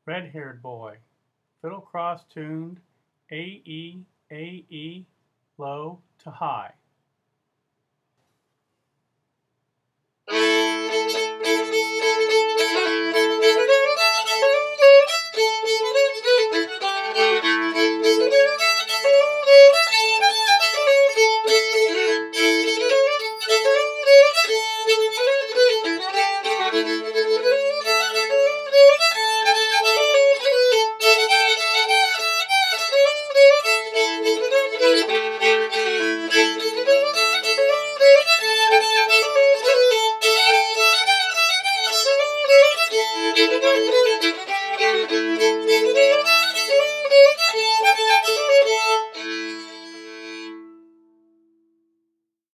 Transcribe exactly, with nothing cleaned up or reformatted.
Red-haired boy, fiddle cross tuned, A E, A E, low to high.